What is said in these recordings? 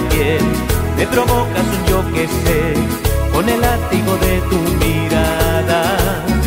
piel. Me provocas un yo que sé, con el látigo de tu mirada.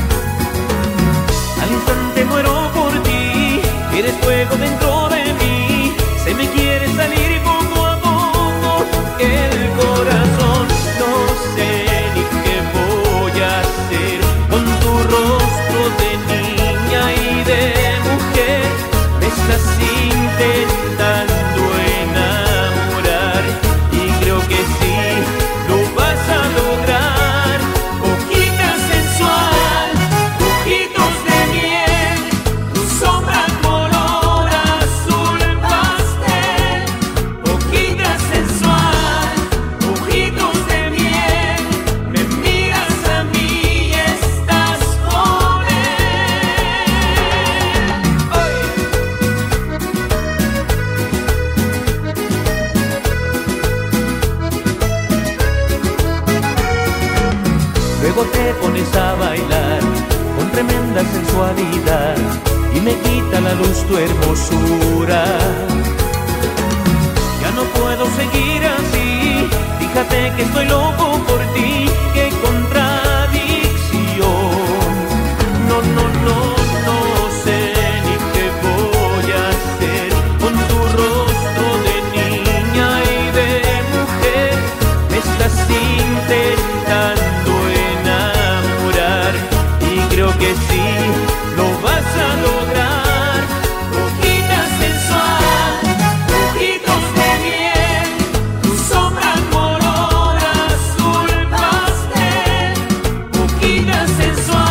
Al instante muero por ti, eres fuego dentro de mí. Se me quiere salir poco a poco el corazón. No sé ni qué voy a hacer con tu rostro de niña y de mujer. Me estás intentando enamorar y creo que sí lo vas a lograr. Boquita sensual, ojitos de miel, tu sombra color azul pastel. Boquita sensual, ojitos de miel, me miras a mí y estás con él. ¡Ay! Luego te pones a bailar con tremenda sensualidad y me quita la luz tu hermosura. Ya no puedo seguir así, fíjate que estoy loco por ti. ¡Qué contradicción! No, no, no, no sé ni qué voy a hacer con tu rostro de niña y de mujer. Me estás intentando enamorar y creo que sí lo vas a lograr. Boquita sensual, ojitos de miel, tu sombra color azul pastel. Boquita sensual.